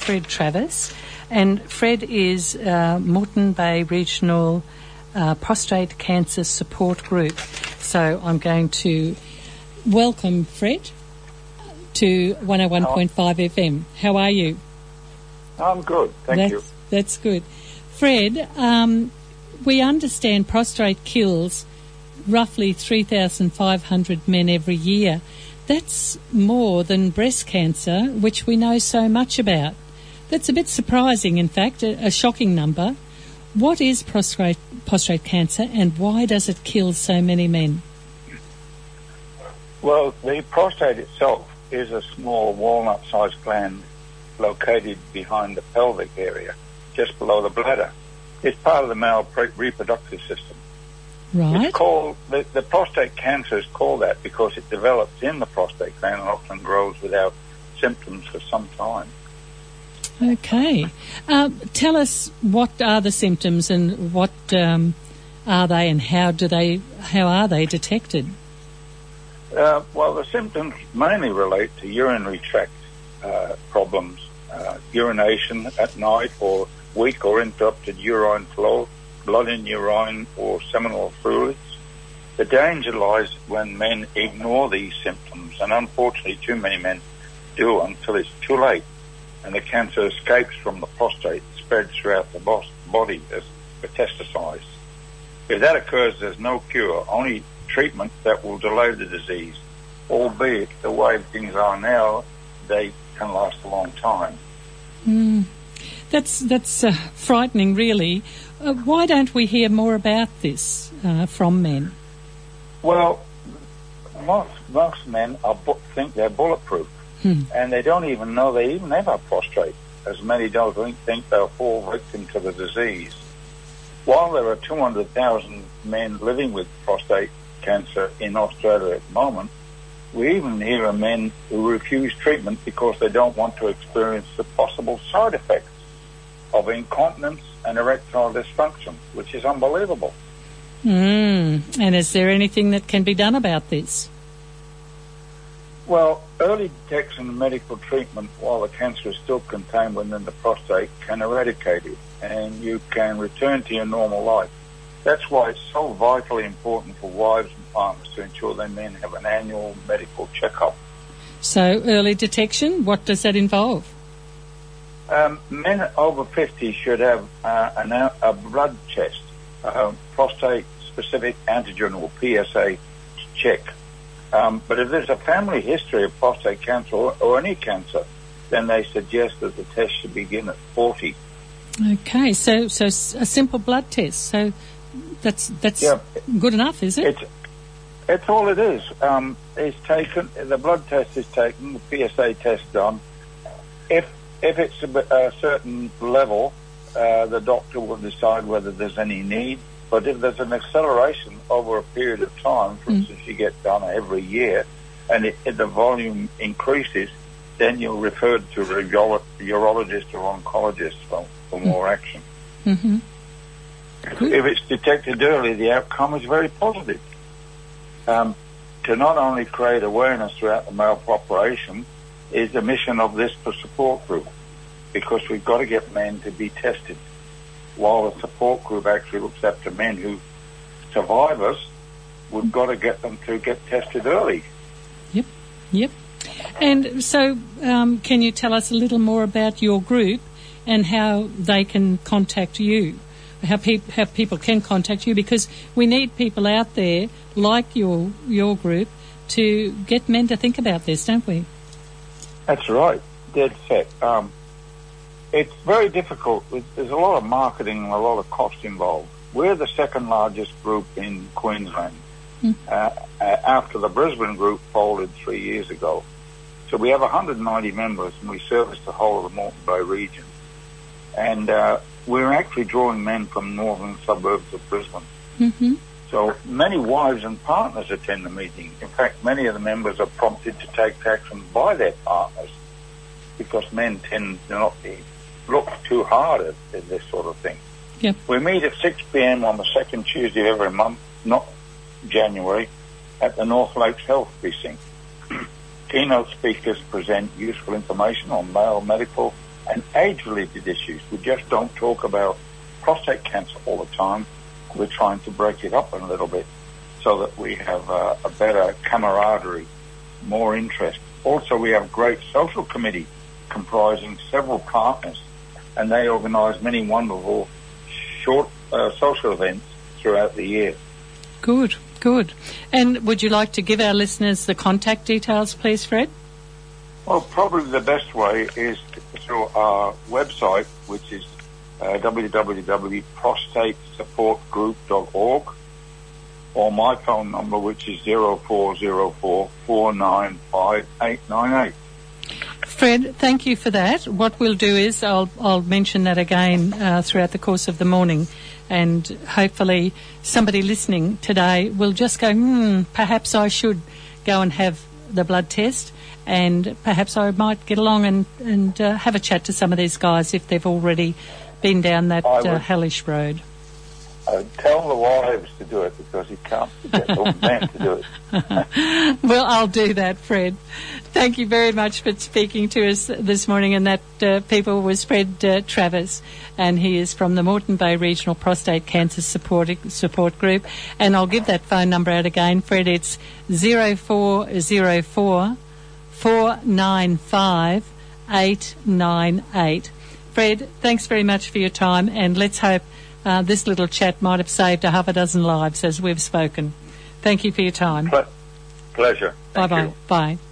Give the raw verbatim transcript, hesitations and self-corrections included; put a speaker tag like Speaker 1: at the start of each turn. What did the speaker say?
Speaker 1: Fred Travis, and Fred is uh, Moreton Bay Regional uh, Prostate Cancer Support Group. So I'm going to welcome Fred to one oh one point five F M. How are you?
Speaker 2: I'm good, thank
Speaker 1: that's,
Speaker 2: you.
Speaker 1: That's good. Fred, um, we understand prostate kills roughly three thousand five hundred men every year. That's more than breast cancer, which we know so much about. That's a bit surprising, in fact, a, a shocking number. What is prostate, prostate cancer, and why does it kill so many men?
Speaker 2: Well, the prostate itself is a small walnut-sized gland located behind the pelvic area, just below the bladder. It's part of the male pre- reproductive system.
Speaker 1: Right.
Speaker 2: It's called, the, the prostate cancer is called that because it develops in the prostate gland and often grows without symptoms for some time.
Speaker 1: Okay. Um, tell us, what are the symptoms and what um, are they, and how do they, how are they detected?
Speaker 2: Uh, well, the symptoms mainly relate to urinary tract uh, problems, uh, urination at night, or weak or interrupted urine flow, blood in urine or seminal fluids. The danger lies when men ignore these symptoms, and unfortunately too many men do until it's too late, and the cancer escapes from the prostate, spreads throughout the body as metastasized. If that occurs, there's no cure, only treatment that will delay the disease, albeit the way things are now, they can last a long time.
Speaker 1: Mm. That's that's uh, frightening, really. Uh, why don't we hear more about this uh, from men?
Speaker 2: Well, most, most men are bu- think they're bulletproof, hmm. and they don't even know they even have a prostate, as many don't think, think they'll fall victim to the disease. While there are two hundred thousand men living with prostate cancer in Australia at the moment, we even hear of men who refuse treatment because they don't want to experience the possible side effects of incontinence and erectile dysfunction, which is unbelievable.
Speaker 1: Mm. And is there anything that can be done about this?
Speaker 2: Well, early detection and medical treatment while the cancer is still contained within the prostate can eradicate it, and you can return to your normal life. That's why it's so vitally important for wives and partners to ensure their men have an annual medical checkup.
Speaker 1: So early detection, what does that involve?
Speaker 2: Um, men over fifty should have uh, an, a blood test, uh, prostate-specific antigen or P S A check. Um, but if there's a family history of prostate cancer or, or any cancer, then they suggest that the test should begin at forty.
Speaker 1: Okay, so so a simple blood test. So that's that's yeah. good enough, is it?
Speaker 2: It's, it's all it is. Um, it's taken. The blood test is taken. The P S A test done. If if it's a, a certain level, uh, the doctor will decide whether there's any need. But if there's an acceleration over a period of time, for mm. instance, you get done every year, and it, it, the volume increases, then you're referred to a uro- urologist or oncologist for, for mm. more action.
Speaker 1: Mm-hmm.
Speaker 2: If it's detected early, the outcome is very positive. Um, to not only create awareness throughout the male population is the mission of this support group, because we've got to get men to be tested, while the support group actually looks after men who survive us. We've got to get them to get tested early.
Speaker 1: Yep, yep. And so um, can you tell us a little more about your group and how they can contact you, how, pe- how people can contact you, because we need people out there like your your group to get men to think about this, don't we?
Speaker 2: That's right, dead set. Um, it's very difficult. There's a lot of marketing and a lot of cost involved. We're the second largest group in Queensland, mm. uh, uh, after the Brisbane group folded three years ago. So we have one hundred ninety members, and we service the whole of the Moreton Bay region. And uh, we're actually drawing men from northern suburbs of Brisbane.
Speaker 1: Mm-hmm.
Speaker 2: So many wives and partners attend the meeting. In fact, many of the members are prompted to take action by their partners, because men tend to not be look too hard at, at this sort of thing.
Speaker 1: Yep.
Speaker 2: We meet at six p.m. on the second Tuesday of every month, not January, at the North Lakes Health Precinct. Keynote speakers present useful information on male medical and age-related issues. We just don't talk about prostate cancer all the time. We're trying to break it up a little bit so that we have uh, a better camaraderie, more interest. Also, we have a great social committee comprising several partners, and they organise many wonderful short uh, social events throughout the year.
Speaker 1: Good, good. And would you like to give our listeners the contact details, please, Fred?
Speaker 2: Well, probably the best way is through our website, which is uh, w w w dot prostate support group dot org, or my phone number, which is zero four zero four, four nine five, eight nine eight.
Speaker 1: Fred, thank you for that. What we'll do is I'll, I'll mention that again uh, throughout the course of the morning, and hopefully somebody listening today will just go, hmm, perhaps I should go and have the blood test, and perhaps I might get along and, and uh, have a chat to some of these guys if they've already been down that uh, hellish road.
Speaker 2: Uh, tell the wives to do it, because you can't get the men to do
Speaker 1: it. Well, I'll do that, Fred. Thank you very much for speaking to us this morning. And that uh, people was Fred uh, Travers, and he is from the Moreton Bay Regional Prostate Cancer Support Support Group. And I'll give that phone number out again, Fred. It's zero four zero four, four nine five, eight nine eight. Fred, thanks very much for your time, and let's hope Uh, this little chat might have saved a half a dozen lives as we've spoken. Thank you for your time.
Speaker 2: Ple- pleasure. Thank
Speaker 1: Bye-bye.
Speaker 2: you.
Speaker 1: Bye.